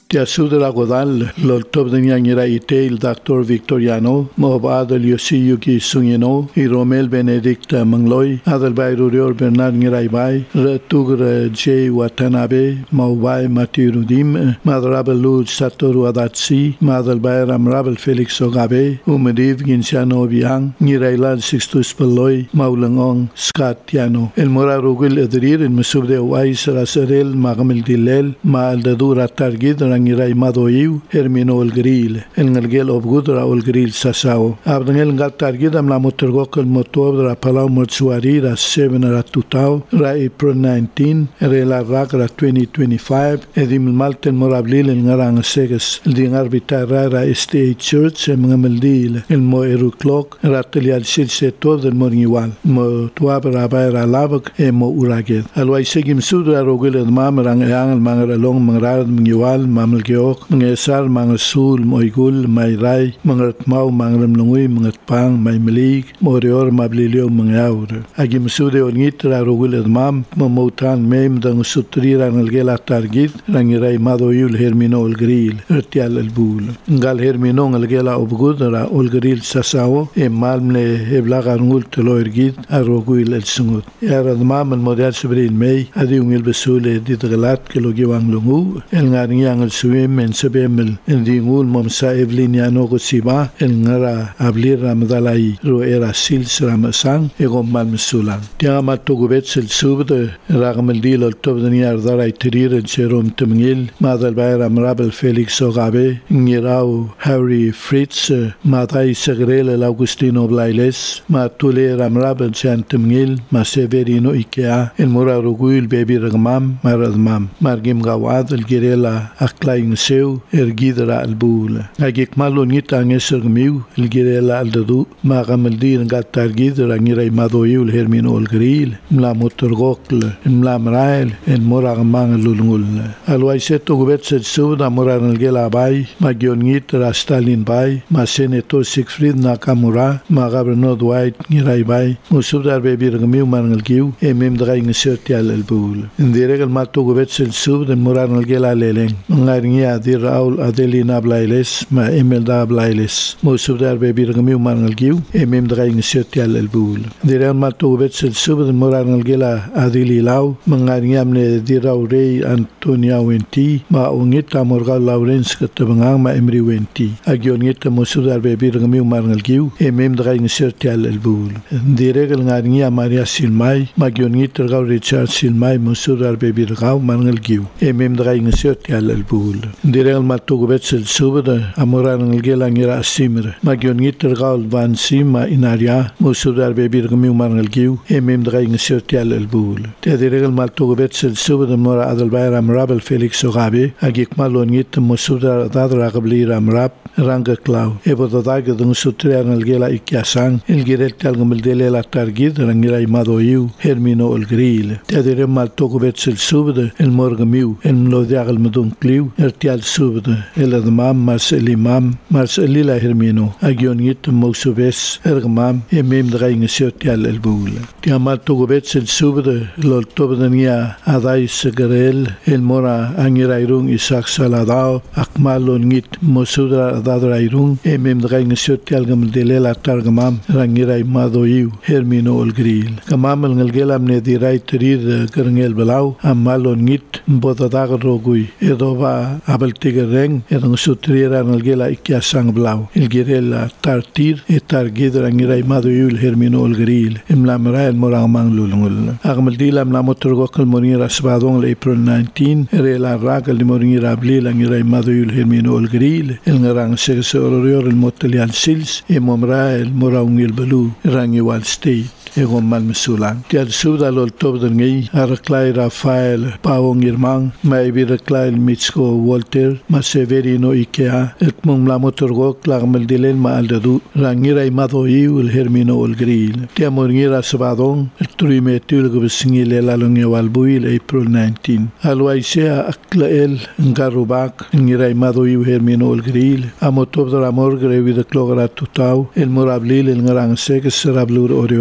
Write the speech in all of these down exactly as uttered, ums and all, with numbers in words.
Te asudra godal, lol top de nyangira ite il doctor Victoriano, mohbad el Yosiyuki Sungino, y Romel Benedicta Mangloy, adel bayrurior Bernard Ngiraibay, retugre J. Watanabe, Maubay Matirudim, madrabel Lud Satoru Adatsi, madel bayram rabel Felix Ogabe, umediv Ginciano Biang, Ngirailad Sixtus Peloy, Maulangong, Scatiano, el morarugil edrir, el mesubde Wais Raserel, Magamil Dilel, Maal de Dura Targid, Rangirai Madoiu, Hermino el Grill, el Ngelgel Obgudra el Grill Sasao. Abdangel Ngal Targid, am la motorgok el motor de la Palau Mortuari, ra seven ra tutau, ra April nineteen, re la Rak ra twenty twenty-five, edim Malten Morablil, el Ngarang Seges, el Ding Arbitara ra State Church, el Ngameldil, el Mo Eru Clock, ra Telial Silse todo el Morniwal, Mo Tuab Rabai ra Labak, e Mo Uraged. Alwai Segim Sudra Rogil el Mam, Rang Eang, Mangra Long, Mangrad, Mngiwal, Mamel Geok, Mangesar, Mangal Sul, Moigul, Mairai, Mangrat Mau, Mangram Lungui, Mangat Pang, Maimelig, Morior, Mablilio, Mangaur. Agim Sude Olnitra Rogil el Mam, Mamotan, Mem, Dang Sutri, Rangelgela Targid, Rangirai Madoyul, Hermino el Grill, Ertial el Bul. Ngal Hermino el Gela Obgudra, Ol Grill Sasao, e Malmle, Eblagarngul, Teloirgid, Arogul el Sungut. Era el Mam, el Model Subril Mei, Adiung el Besule, Didgalat, que lo Giwang Lungu, el Ngarniang el Suim, en Sebemel, en Dingul, Momsa Evliniano Gosiba, el Ngara Ablir Ramadalai, Ro era Sils Ramasang, Egom Malmesulang. Tiamat Togubets el Subde, Ragameldil, el Tobdaniar Darai Tirir, el Serum Temngil, Madal Bayram Rabel Felix Ogabe, Ngirau Harry Fritz, Madai Segrel, el Augustino Blailes, Matule Ramrabel Santemngil, Maseverino Ikea, el Morarugul Baby Ragmam, Maradmam, Margim Gawad, el Girela Aklaing Seu, el Gidra al Bul. Agik Malonita Ngesergmiu, el Girela al Dadu, Magameldir Gatar Gidra, Ngirai Madoyu, el Hermino el Grill, Mla Motorgokl, Mla Mrael, el Moragmang Lulngul. Alwaiseto Gubets el Suda, Moran el Gela Bay, Magionit Rastalin Bay, Maseneto Siegfried Nakamura, Magabrno Dwight Ngirai Bay, Musubdar Baby Ragmiu Mangal Giu, Emim Draing Sertial el Bul. In the regal Mato Gubets el Sub, el Moran el Gela Leleng. Ngaringia di Raul Adelina Blailes, ma Emelda Blailes. Musubdar Baby Ragmiu Mangal Giu, Emim Draing Sertial el Bul. The regal Mato Gubets el Sub, el Moran el Gela Adili Lau, Mangaringiamne di Raurei Antonia Wenti, ma Ungita Morgal Lawrence Katabangang ma Emri Wenti. Agiongita Musubdar Baby Ragmiu Mangal Giu, Emim Draing Sertial el Bul. The regal Ngaringia Maria Silmai, Magiongita Gau Richard Silmai, Musubdar Baby Ragau Mangal Giu. Emim Draing Sertial el Bul. The regal Mato Gubets el Sub, Amoran el Gela Ngira Simr, Magiongita Gau Van Sima Inaria, Musubdar Baby Ragmiu Mangal Giu, Emim Draing Sertial el Bul. The regal Mato Gubets el Sub, Mora Adel Bayram Rabel Felix Ogabe, Agik Malonit Musubdar Dadra Gabli Ramrap, Ranga Clau, Ebo Dadag Dung Sutrian el Gela Ikiasang, el Girel Talgameldele la Targid, Rangirai Madoyu, Hermino el Grill. The regal Mato Gubets el Sub, el Morgamiu, el Mlodiag el Meduncliu, Ertial Sub, el Admam, Marcel Imam, Marcelila Hermino, Agionit Mousubes, Ergmam, Emim Draing Sertial el Bul. Tiamat Gubets el Sub, Loltobdania Adai Segrel, el Mora Angirairung Isaac Saladao, Akmalon Nit Mosudra Dadrairung, Emim Draing Sertial Gameldelela Targamam, Rangirai Madoyu, Hermino el Grill. Gamam el Ngelgelam ne dirai Terid Gerngel Belau, Amalon Nit, Bodadag Rogui, Edoba Abel Tigereng, Edong Sutriera el Gela Ikiasang Blau, el Girela Tartir, Etargid Rangirai Madoyu, Hermino el Grill, Emlamra el Moramang Lulungul. Agmeldilam la Motorgok el Morinira Sbadong le April nineteen, Rela Rag el Morinira Bli, Rangirai Madoyu, Hermino el Grill, el Ngarang Segsorior el Motelial Sils, Emomra el Moraung el Belu, Rangiwal State. Egom Malmesulang. Tiad Suda lol top den ngei, Arklai Rafael, Pawong Irmang, Maibi Reklai Mitsko Walter, Maseverino Ikea, Ekmum la Motorgok, Lagmeldilen ma Aldadu, Rangirai Madoyu, el Hermino el Grill. Tia Moringira Sabadong, el Truimetul Gubsingile la Longewalbuil, April nineteen. Alwaisea Aklael, Ngarubak, Ngirai Madoyu, Hermino el Grill, Amotop de la Morgre, Vida Clogra Tutau, el Morablil, el Ngarang Sex, Serablur Orior, el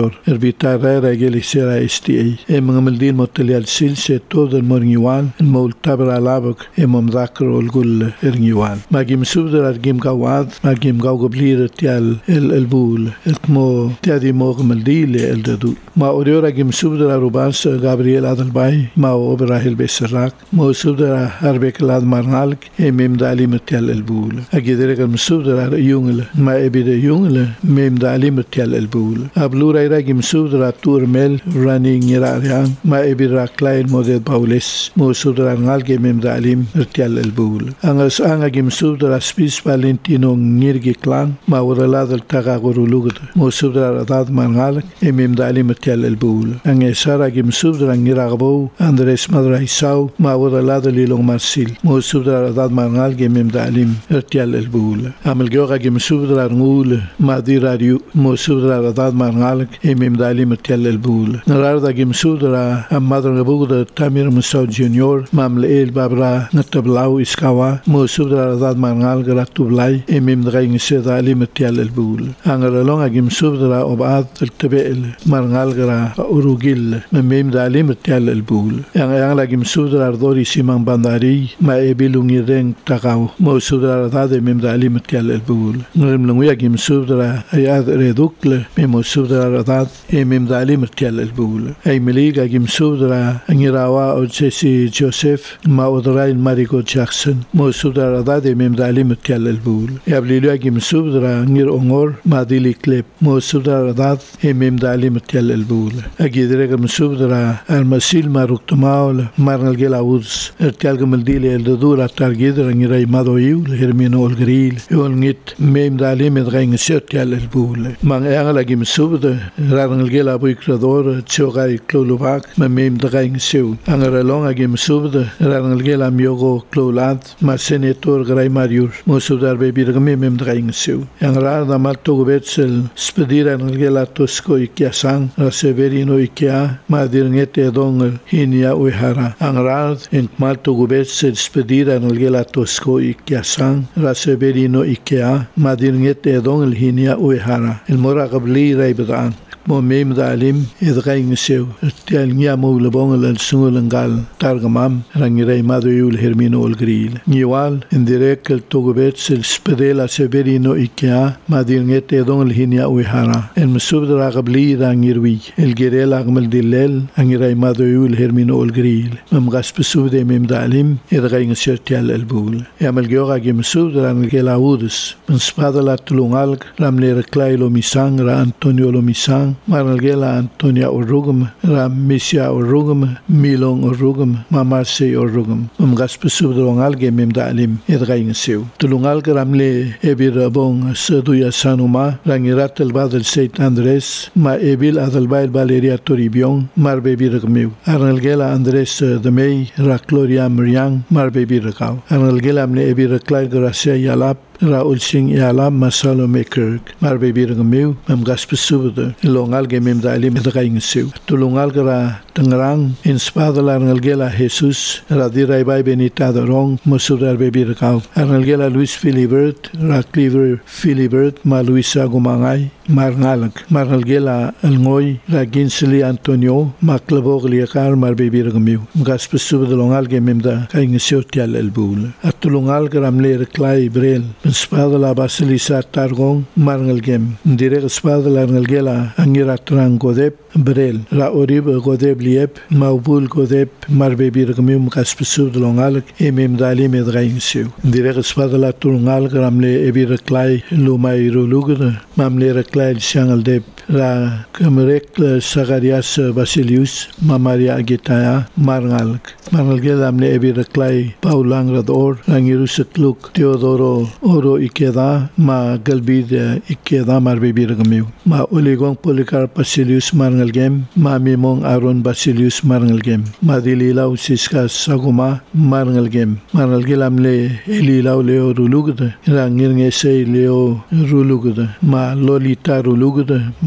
vitara regel sera esti e mangamaldin motali al silse todo el morngiwal el multabra labak e mamdakro el gul erngiwal magim subdar gim gawad magim gawgablir tial el el bul etmo tiadi mogmaldil el dadu ma oriora gim subdar rubas Gabriel Adalbay ma obrahil besrak ma subdar harbek lad marnalk e mem dali metial el bul agidere gam subdar yungel ma ebide yungel mem dali metial el bul ablura ira gim subdar turmel running irarian ma ebira klein modet baules ma subdar ngalge mem dali metial el bul angas anga gim subdar spis valentino ngirgi klan ma uralad el tagagurulugd ma subdar adad marnalk e mem dali metial el bul angesara gim subdar ngiragbo Andres Madraisau ma uralad lilong marsil ma subdar adad marnal ge mem dalim ertial el bul amel gyoga ge subdar ngul ma dirariu ma subdar adad marnal ge mem dalim ertial el bul narada ge subdar amadr ngabugda Tamir Musa Junior mamle el babra natablau iskawa ma subdar adad marnal ge ratublai e mem draing se dalim ertial el bul angaralong ge subdar obad el tabel marnal ge urugil mem dalim ertial el bul yang yang lagi subdar ardori simang bandari ma ebilungi reng takau mo subdar dade mem dalim ertial el bul ngem lungu yagim subdar ayad redukle mem subdar dad e mem dalim ertial el bul ay meliga gim subdar angirawa Jesse Joseph ma odrai Marigo Jackson mo subdar dade mem dalim ertial el bul yablilu yagim subdar ngir ongor ma dili klep mo subdar dad e mem dalim ertial el bul agidre gam subdar almasil maruktumaul marnal gelauds ertial gamaldile el dura targidra ngirai madoiu hermino ol gril yol ngit mem dalim edgaing sertial el bul mang angala gim subda rangal gela buikrador chogai klolubak mem dgaing seu angara longa gim subda rangal gela miogo klolat ma senator grai mariur mo subdar bebir mem dgaing seu angara da malto gobetsel spedira rangal gela tosko ikiasang raseverino ikia ma dirngete dong hinia uihara angrad en malto gubets despedida en el gela tosco ikiasang raseverino ikea madirnget edong el hinia uihara el mora qabli raibadan mo mem dalim edgaing seu tial nya mo lebong el sungulangal targamam rangirei madoyul hermino ol gril niwal en direct el togubets el spedela severino ikea madirnget edong el hinia uihara el musubdra qabli rangirwi el gerela agmal dilel angirei madoyul hermino ol gril mam gasp subde mem dalim edgaing seu tial el bul yamal gyoga gem subdra ngela udus en spada la tulungal ramler klailo misang ra Antonio lo misang Marnalgela Antonia Orugum, Ramisia Orugum, Milong Orugum, Mamarse Orugum. Um gaspe subdrongal gemem dalim edgaing seu. Tulungal gramle ebirabong seduya sanuma, rangirat el badel Saint Andres, ma ebil adalbail Valeria Toribion, mar bebiragmeu. Arnalgela Andres de Mei, Racloria Mriang, mar bebiragau. Arnalgela amne ebiraklai gracia yalap, Raul Singh Yalam Masalo Mekerk mar bebir ngeu mam gaspe subde longal gemem dalim edgaing seu tulungal gara tangrang in spadala ngalgela Jesus radira bay benita dorong musudar bebir kau ngalgela Luis Philibert ra Cleaver Philibert ma Luisa Gumangai mar ngalak mar ngalgela alngoi ra Ginsli Antonio ma klaboglia mar bebir ngeu gaspe subde longal gemem da kaing seu tial elbul atulungal gramle reklai brel Spada la basilisa targong marngalgem direk spada la ngalgela angira trang godep brel ra orib godep liep maubul godep marbebir gmim kaspsud longal emem dalim edgaing seu direk spada la turungal gramle ebir klai lumai rulugd mamle reklai changal dep ra kemrek sagarias basilius mamaria agitaya marngal marngalgela amle ebir klai paulang rador angirus kluk teodoro oro ikeda ma galbid ikeda mar bebir gmeu ma oligong Policarp Basilius marngalgem ma mimong Aaron Basilius marngalgem ma dililaw siska saguma marngalgem marngalgelam le elilaw leo rulugd rangir ngese leo rulugd ma lolita rulugd mar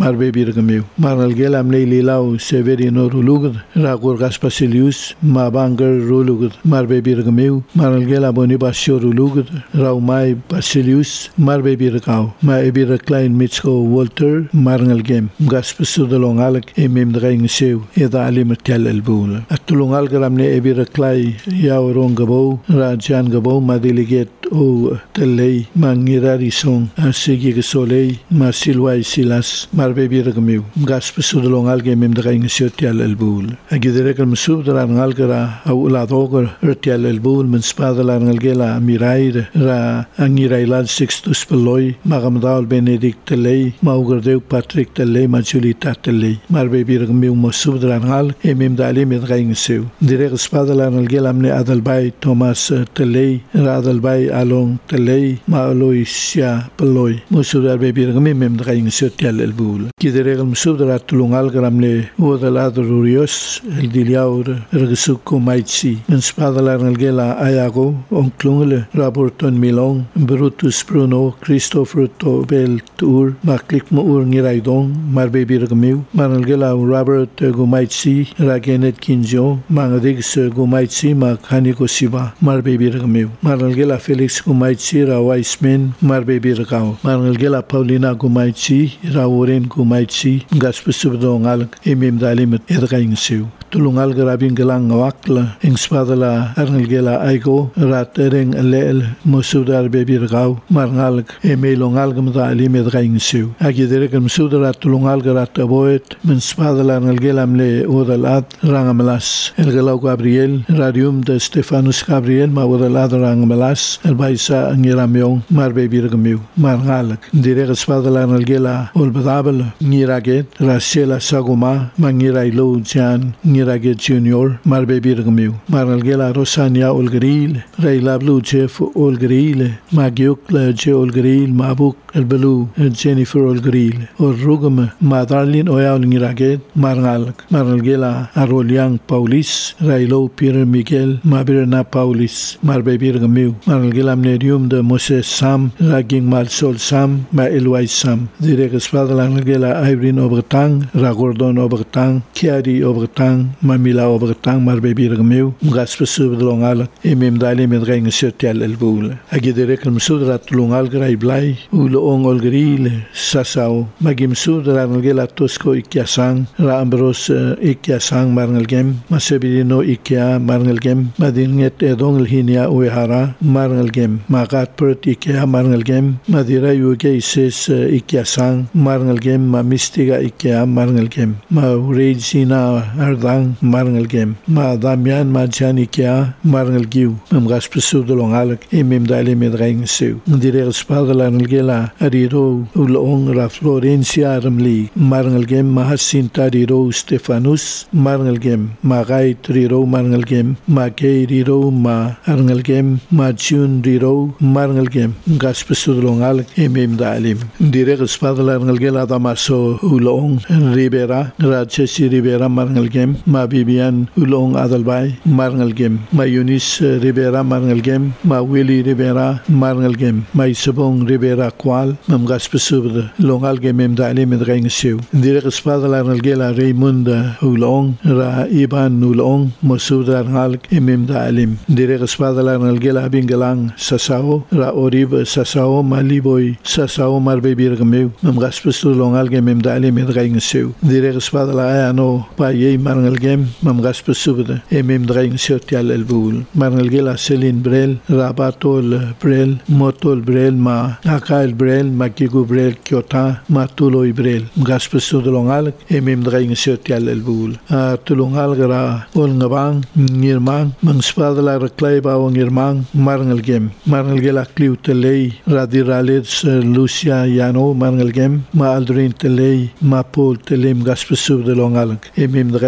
marbe birgamiu marnal gel amle lilau severino rulugud ragur gaspasilius ma bangar rulugud marbe birgamiu marnal gel aboni basio rulugud raumai basilius marbe birgau ma ebir klein mitsko walter marnal gem gaspasudalongalak emem draing seu eda alim tel elbul atulungal gramne ebir klai yaurong gabo rajan gabo madiliget o telei mangirari song asigi gesolei masilwai silas marbe birgamiu gaspasudalongal gemem draing seu tel elbul agidere kel musub drangal gara au ladogar tel elbul men spadalangal gela mirair ra angirailad sixtus peloi magamdal benedict telei maugardeu patrick telei majulita telei marbe birgamiu musub drangal emem dali med draing seu direk spadalangal gela amne adalbai thomas telei ra adalbai along telei maaloisia peloi musub darbe birgamiu mem draing seu tel elbul kiderek musub dratulungal gramle odalad rurios el diliaur ergesuko maitsi men spadalangal gela ayago onklungle raporton milong brutus bruno christopher tobel tour maklik mo ur ngiraidong marbe birgamiu manal gela robert gumaitsi ragenet kinjo mangadix gumaitsi makhani ko siba marbe birgamiu manal gela felix gumaitsi rawaismen marbe birgau manal gela paulina gumaitsi raworen gumaitsi gaspesubdongal emem dalim ergaing siu tulungal garabing gelang ngawakla ing spadala arngal gela aigo ratereng lel musudar bebirgau marngal emelongal gamda alimed gaing siu agidere kem sudara tulungal garat aboet men spadala arngal gelamle odalat rangamlas el gelau gabriel radium de stefanus gabriel ma odalat rangamlas el baisa ngiramyong mar bebirgamiu marngal dire spadala arngal gela olbadabel ngiraget rasela saguma mangirailo jan Raget Junior marbe birgamiu marnal gela Rosania Olgril Railablu Jeff Olgril Magyuk Je Olgril Mabuk Elbelu Jennifer Olgril or Rugum Madarlin Oyal Raget marnal marnal gela Aroliang Paulis Railo Pierre Miguel Mabirna Paulis marbe birgamiu marnal gela Mnerium de Moses Sam Raging Malsol Sam ma Elwai Sam direk spadala gela Irene Obertang Ragordon Obertang Kiari Obertang mamila obertang marbe birgamiu gaspesubdlongal emem dali med gaing setel elbul agidere kem sudrat lungal grai blai ulong olgril sasau magim sudrat ngela tosko ikyasang ra ambros ikyasang marngal gem masebirino ikya marngal gem madinget edong hinia uehara marngal gem magat pert ikya marngal gem madira yuge ises ikyasang marngal gem ma mistiga ikya marngal gem ma regina ardang marngal gem ma damian ma jani kya marngal giu mam gaspesub dolongalak emem dali med gaing seu dire spadala ngela ariro ulong ra florencia ramli marngal gem ma hasinta riro stefanus marngal gem ma gai triro marngal gem ma kei riro ma arngal gem ma jun riro marngal gem gaspesub dolongalak emem dalim dire spadala ngela damaso ulong ribera rachesi ribera marngal gem ma Bibian ulong adalbai marngal gem ma Yunis Rivera marngal gem ma Willy Rivera marngal gem ma Isabong Rivera kwal mam gaspesubd longal gem em dali med gaing seu dire spadala ngela Raymond ulong ra Iban ulong mosudar ngal emem dalim dire spadala ngela bingalang sasao ra orib sasao maliboy sasao marbe birgmeu mam gaspesud longal gem em dali med gaing seu dire spadala ano pa ye marngal gem mam gaspesubda emem draing sotial elbul marngal gela Selin Brel Rabatol Brel Motol Brel ma Akail Brel Makigu Brel Kyota Matuloi Brel gaspesud longal emem draing sotial elbul a tulungal gara ol ngabang ngirmang mang spadala reklay ba ngirmang marngal gem marngal gela kliu telei radiralets Lucia Yano marngal gem ma Aldrin telei ma Paul telem gaspesub de longal emem draing seu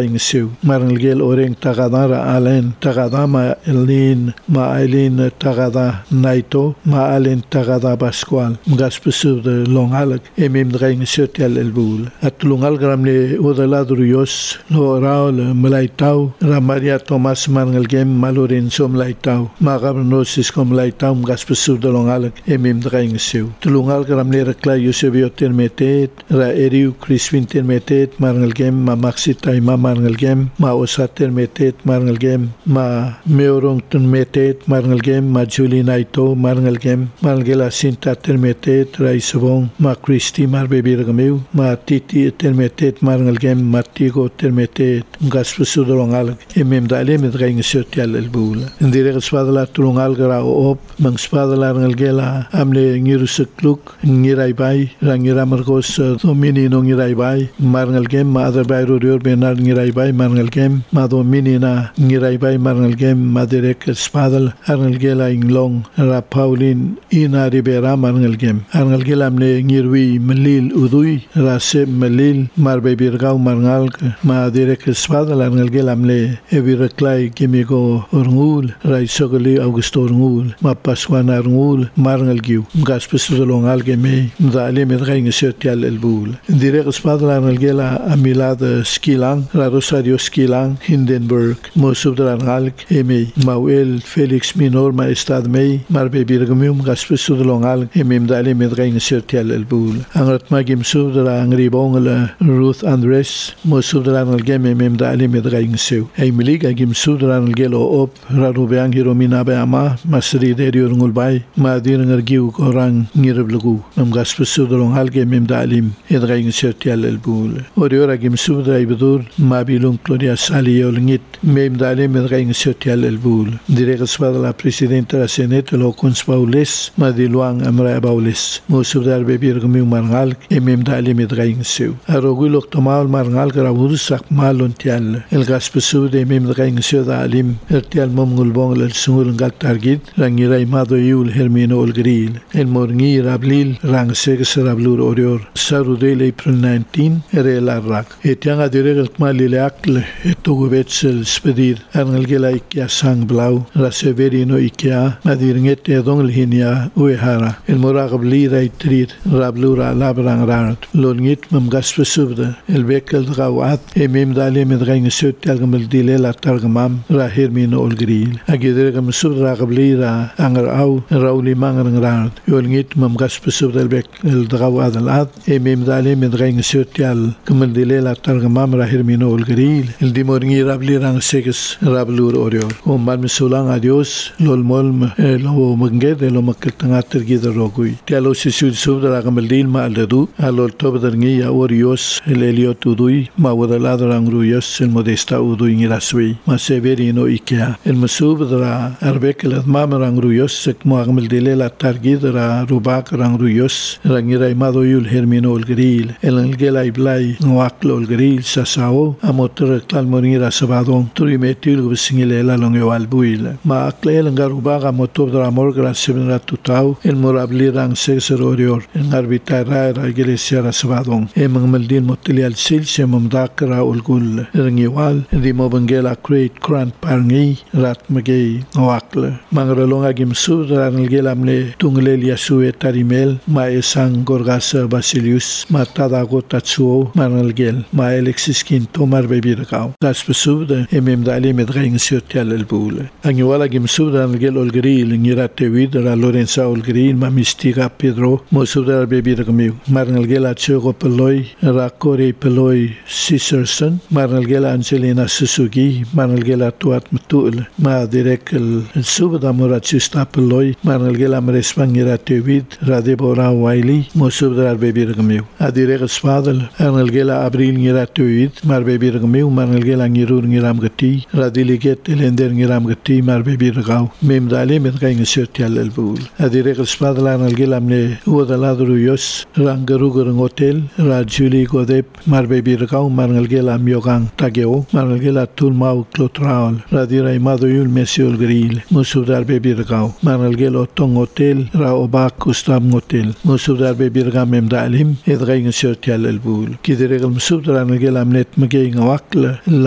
siu marangel oreng tagada ra alen tagada ma elin ma elin tagada naito ma alen tagada pascual mgas pesu de longalak emim draing sotial elbul at lungal gramle odaladurios lo raul malaitau ra Maria Thomas marangel gem malorin som laitau ma gabnosis kom laitau mgas pesu de longalak emim draing siu tulungal gramle rakla Eusebio termetet ra eriu Crispin termetet marangel gem ma maxita ma marangel gem ma osa termetet marangel gem ma meorong termetet marangel gem ma Julie naito marangel gem marangel Sinta termetet ra isabong ma Christy mar bebir gameu ma Titi termetet marangel gem ma Tigo termetet mgas pesu de longalak emim dale mit draing sotial elbul indire spadala tulungal gra op mang spadala ngel amle ngirusekluk ngirai bai rangira margos domini no ngirai bai marangel gem ma other bai rurior benar ngirai bai marangel gem ma domini na ngirai bai marangel gem ma direk spadal arangel gela inglong ra Pauline ina ribera marangel gem arangel gela amle ngirwi melil udui ra se melil mar bebirgau marngal ma direk spadal arangel gela amle evireklai gemigo orngul ra isogli augusto orngul ma paswana orngul marangel giu mgas pesu longal geme mdale medgaing sotial elbul direk spadal arangel gela amilad skilang ra Rosario skilang Hindenburg mosubdran galk eme mauel Felix minor ma estad mei mar bebirgum mgas pesu longal emim dale medgaing sotial elbul angrat magim subdra angribong la Ruth Andres mosubdran gem emim dale medgaing seu emiliga gim subdran gelo op ra rubeang hiromina ba ama masri derior ngulbai ma dirngar giu korang ngirblugu mgas pesu longal gem emim dalim edgaing sotial elbul oriora gim subdra ibudur ma bilung Gloria Saliol ngit mem dale medgaing sotial elbul direk spadala presidente la senete lo cons paules ma diluang amra paules mosubdar bebir gumi marngal emem dale medgaing seu arogul oktomal marngal gravur sak malontial el gaspesu de mem medgaing seu dalim ertial momgul bong el sungul ngal targit rangirai mado yul hermino olgril el morngi rablil rang segs rablur orior sarudele April nineteen erela rak etianga direk malile akle etogubetsel spedir arngel gela ikia sang blau la severino ikia madirnget edong linia uehara el moragab li raitrir rablura labrang rat longit mamgas pesubda el bekel gawat emim dale medgaing sotial gamel dile la targamam ra hermino olgril agidere gam subra gabli ra angar au rauli mangrang rat yolngit mamgas pesubda el bekel gawat alat emim dale medgaing sotial gamel dile la targamam ra hermino olgril el dimorngi rabli rang seges rablur orior o mal misulang adios lol mol lo manged lo maketanga tergid rogui tialo sisu subda gamel dil ma aldu alol tobdarngi ya orios el eliot udui ma wadala rang ruyos el modesta udui ngirasui ma severino ikea el masubdra arbek el mam rang ruyos sek mo gamel dile la targid ra rubak rang ruyos rangirai mado yul hermino olgril el gelai blai noaklo olgril sasao amotor talmonira sabadon turimetil gusingile la longe walbuil ma aklel ngarubaga motobdra morgra sebra tutau el morabli rang sexerorior en arbitara ra iglesia ra sabadon emangmeldin motilial sil semamdakra olgul rangiwal di mobangela create grant parngi rat magei noakle mangralonga gimsu rangelamle tunglelia sue tarimel ma esang gorgasa basilius ma tadago tatsuo manalgel ma Alexis Quinto mar bebirgau das besubde emem dali medgaing sotial elbul angiwala gimsubda angel olgril ngirate vidra Lorenza olgril ma mistiga Pedro mosubda bebirgamiu marnalgel achogo peloy rakore peloy Siserson marnalgel Angelina Susugi marnalgel tuat mutul ma direk el subda morachista peloy marnalgel amrespangirate vid radebora waili mosubda bebirgamiu adirek spadal arnalgel abril ngirate vid mar bebirgamiu marnalgel angirur ngiram gati radiliget elender ngiram gati mar bebirgau mem dale medgaing sotial elbul adirek spadal arnalgel amne udaladru yos rangarugur hotel rajuli godep mar bebirgau marnalgel amyogang tageo marnalgel atul mau clotraul radira imado yul mesiol gril musudar bebirgau marnalgel otong hotel ra obak kustam hotel musudar bebirgam mem dalim edgaing sotial elbul kidirek musudar arnalgel amnet magei ngawakla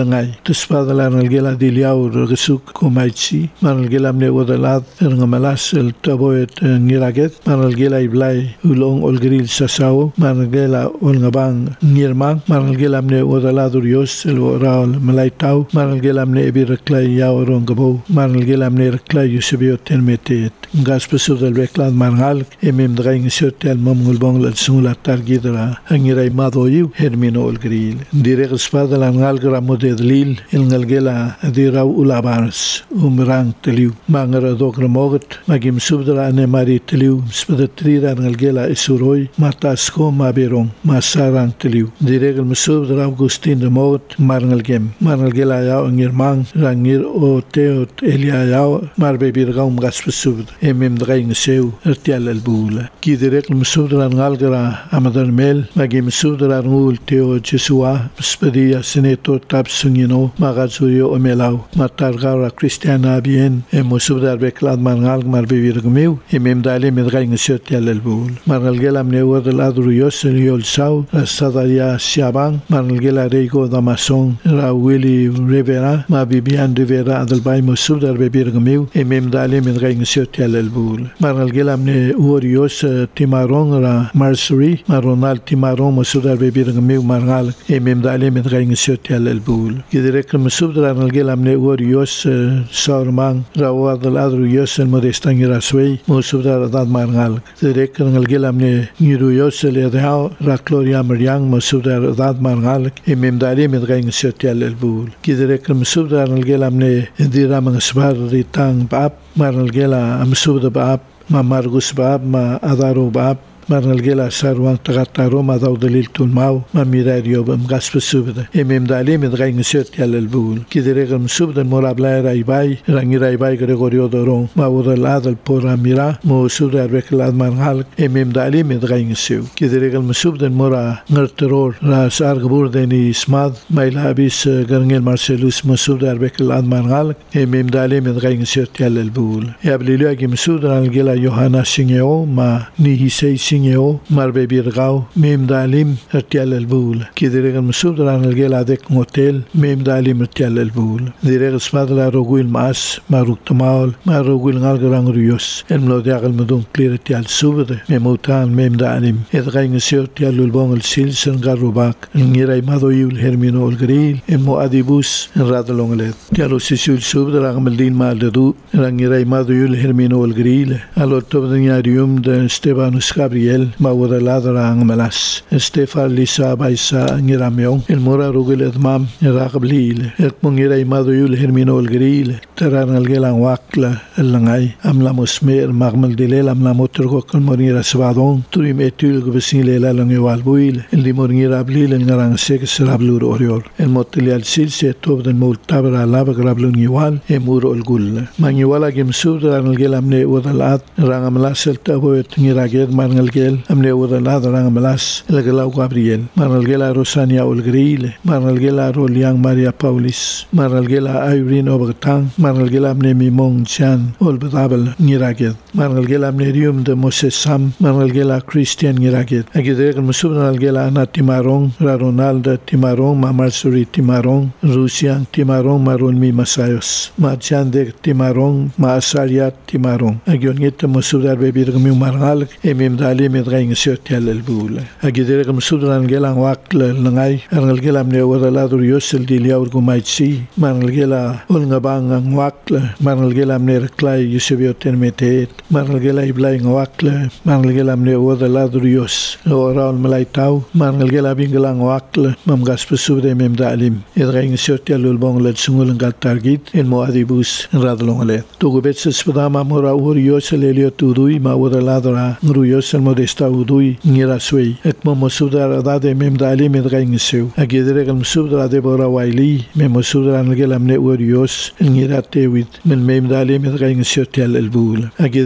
langay tespada la nalgela diliau resuk komaitsi manalgela mne odalat ngamalas el taboet ngiraget manalgela iblay ulong olgril sasao manalgela olngabang ngirmang manalgela mne odalat urios el oral malaitau manalgela mne ebirklay yaurong gabo manalgela mne reklay yusebio tenmetet gas pesu del beklad margal emem draing sotel mamul bong la sula targidra ngiray madoyu hermino olgril direk espada la ngal gramo de lil el ngalgela dira ulabars umrang teliu mangara dokra mogot magim subdra ne mari teliu spada trira ngalgela isuroi matasko maberong masarang teliu direk el subdra augustin de mogot marngalgem marngalgela ya ngirmang rangir o teot elia ya marbe birgaum gaspsubd emem draing seu ertial el bula ki direk el subdra ngalgra amadan mel magim subdra ngul teo jesua spadia seneto sungino magazuyo omelau matargara cristiana bien emo subdar beklad mangal mar bevirgmeu emem dale medgaing sotel elbul margalgela mneur de ladruyos yol sau sadaria siabang margalgela reigo damason rawili rivera ma bibian de vera adalbay mo subdar bevirgmeu emem dale medgaing sotel elbul margalgela mne urios timarong ra marsuri maronal timarong mo subdar bevirgmeu margal emem dale medgaing sotel elbul Kidirek mesubdra nalgel amne urios saurmang rawad ladruyos el modestang raswei musubdra dad marngal direk nalgel amne ngiruyos le dao rakloria maryang musubdra dad marngal emem dali medgaing sotel elbul Kidirek mesubdra nalgel amne dira mangsbar ritang bab marnalgela amsubda bab ma margus bab ma adaro bab marnalgela sarwang tagataro ma daw dalil tulmaw ma mirario bam gaspsubda emem dali medgaing sotel elbul Kidirek mesubda morabla raibay rangi raibay Gregorio Doron ma udalad el pora mira musubda beklad marngal emem dali medgaing seu Kidirek mesubda mora ngerteror ra sargbur deni smad mailabis garngel Marcelus musubda beklad marngal emem dali medgaing sotel elbul yablilu agi mesubda nalgela Johanna Singeo ma nihisei Singeo marbe birgao mem dalim ertial elbul Kidirek mesubda nalgela dek hotel mem dalim ertial elbul direk spadla roguil mas maruktamal marugil ngalgrang ruyos el mlodiag el medun clear ertial subde memutan mem dalim edgaing sotel elbong el silsen garubak ngiray madoyul hermino olgril emo adibus radlonglet tialo sisul subde ragmeldin maldu rangiray madoyul hermino olgril alotobdanyarium de Estebanus Gabriel mawada ladrang malas Estefan Lisa Baisa ngiramiong el mora rugil edmam raqblil et mongiray madoyul hermino olgril taran algelang wakla el langay amla musmer magmal dilel amla motorgo con monira svadon tuim etul gbesinle la langewalbuil el dimorngira blil el ngarang sek srablur orior el motel al silse tob den multabra lava grablun igual e muro el gul mangiwala gemsud ran el gelamne odalat rangamlas el taboet ngiraged marngal gel amne odalat rangamlas el gelau Gabriel marnal gela Rosania olgril marnal gela Roliang Maria Paulis marnal gela Irene Obertang marnal gela amne mimong chan olbadabel ngiraged marnal gela amne rium de Moses Sam marnal gela Christian ngiraged agidek musubnal gela Ana Timarong Ronald Timarong Mamarsuri Timarong Rusian Timarong Maron mi Masayos Machan de Timarong Maasariat Timarong agion ngita musubdar bebirgmi marngal emem dali medgaing sotel elbul agidek musubdan gelang wakl langay arngal gelam ne wadaladur yosel diliaur gumaitsi marngal gela olngabang ang wakl marngal gelam ne reklay yusebio tenmetet marngal gela iblay ng wakl marngal gelam ne wadaladur yos oral malaitaw marngal gela bingelang wakl mamgas pesubde mem dalim edgaing sotel ulbong led sungul ngal targit en moadibus radlongale tugubet sespadama mora ur yosel elio tudui ma wadaladra ngru yosel modesta udui ngiraswei et momosudar dade mem dalim edgaing seu agidrek musudra de bora waili mem musudra ngelam ne ur yos ngiratewit men mem dalim edgaing sotel elbul agidrek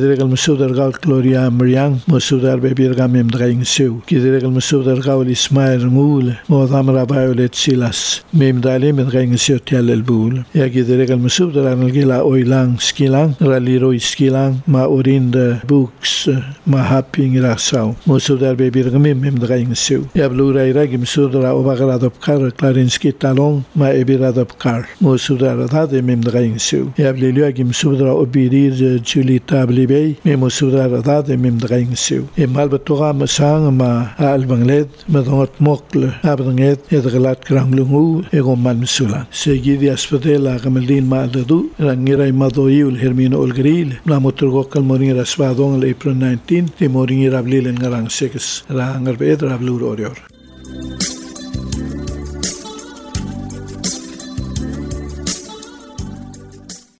Kidiregal Masudar Gaul Gloria Mariang, Masudar Bebirgam Mdraing Sew, Kidiregal Masudar Gaul Ismail Ngul, Modam Rabayolet Silas, Memdali Mdraing Sew Tial Bul, Ya Kidiregal Masudar Angela Oilang Skilang, Raliro Skilang, Ma Orinda Books, Ma Happing Rasau, Masudar Bebirgam Mdraing Sew, Ya Blura Iragim Sudra Obagrad Kar, Klarinski Talon, Ma Ebiradab Kar, Masudar Dade Mdraing Sew, Ya Bliluagim Sudra Obirir Julita Blibay, Memusudar Dade Mdraing Sew, E Malbatora Masang Ma Albangled, Madonat Mokle, Abranget, Edrelat Kranglungu, Egoman Sula, Segidi Aspedela Gameldin Madadu, Rangira Madoyul Hermino Olgril, Namoturgokal Moringa Swadon April nineteenth, Moringa Blil and Garang Six, Rangar Bedra Blue Orior.